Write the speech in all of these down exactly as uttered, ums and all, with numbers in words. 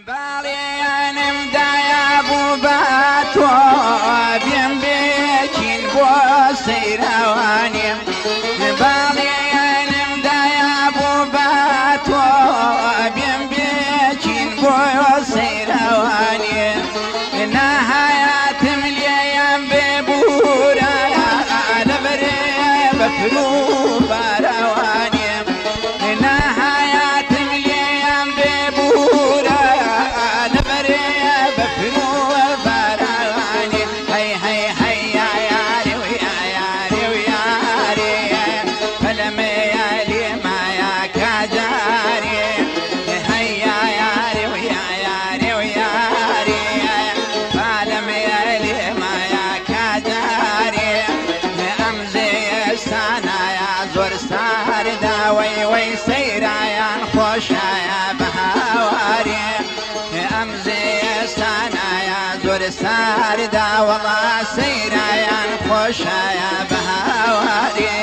باڵێیانم دایە بوو بە تۆ بێم بێچین بۆ سەیراوانێم باڵێیانم دایە بوو بە تۆ بێم بێچین بۆ سەیراوانێم نەهایەتم لێیان بێبوورە لەبەرێ بە فرو باراوانێم نەهایەتم لێیان بێبوورە لەبەرێ بە فرو باراوانێم هەی هەی هەی یا یارێ و یا یارێ و یارێ پەلەمەیە لێمایە کاجارێ هەی یا یارێ و یا یارێ و یارێ پەلەمەیە لێمایە کاجارێ ئەم زێستانایە زۆر ساردا وەی وەی سەیرایان خۆشایە بە هاوارێ ئەم زێستانایە زۆر ساردا وەڵا سەیرایان خۆشایە بە هاوارێ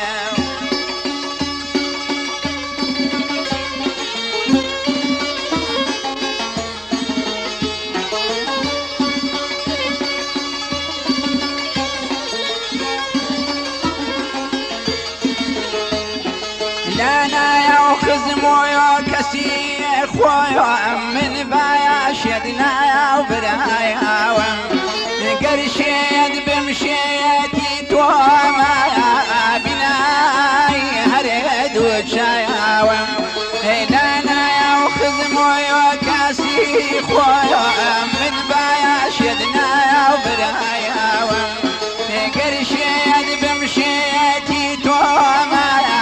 لانایا و خزمۆیۆ کەسی خۆیۆ من بایا شێدنایا و برایاوم گەرشێت بم شێتی تۆمایە بینایی هەرێ دووچایاوم لانایا و خزمۆیۆ کەسی خۆیۆ من بایا شێدنایا و برایاوم گەرشێت بم شێتی تۆمایە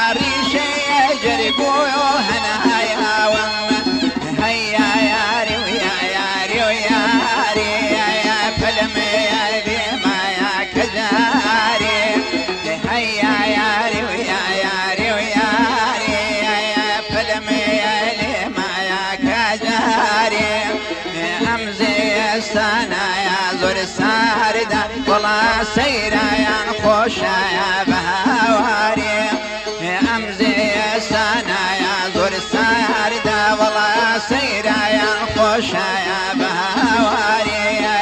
جربويو هناياوم هيا ياري ويا ياري وياري يا فلمي يا ما يا كزاري هيا ياري ويا ياري وياري يا فلمي يا ما يا كزاري امزي السنة يا زور ساردا والله سيرا يا خوشا يا بهواري امزي سانایا زۆر ساردا وەڵا سەیرایان خۆشایە بە هاوارێ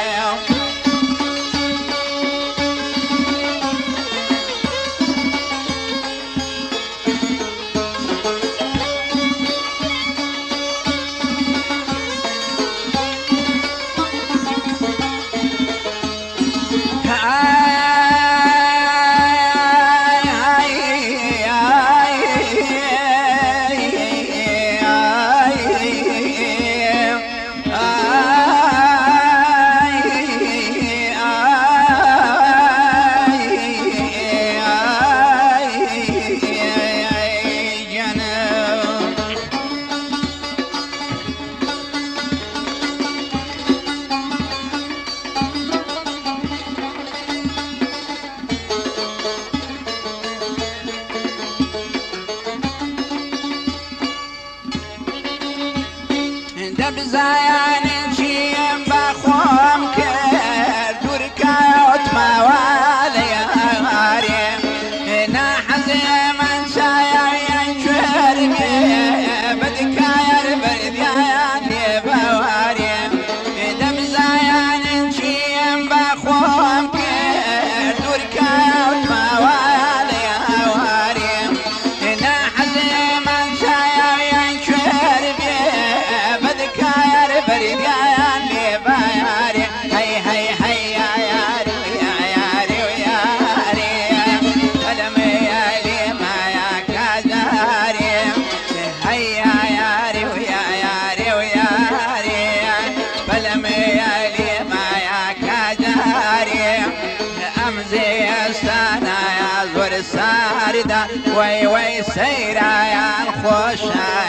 دەبزایانێ چیم بەخۆم کرد دوورکەوت ماوە لە یارێ ناحەزێ من چایەیان کوێر بێ بەدکایەر بەردیایان لێ بەوارێ دەبزایانێ چیم بەخۆم کرد دوورکەوت ماوە لە یاوارێ ناحەزێ من چایەیان کوێر بێ بەریدایان لێ بایارێ هەی هەی هەی یا یارێ و یا یارێ و یارێ پەلەمەیە لێمایە کاجارێ هەی یا یارێ و یا یارێ و یارێ پەلەمەیە لێمایە کاجارێ ئەم زێستانایە زۆر ساردا وەی وەی سەیرایان خۆشە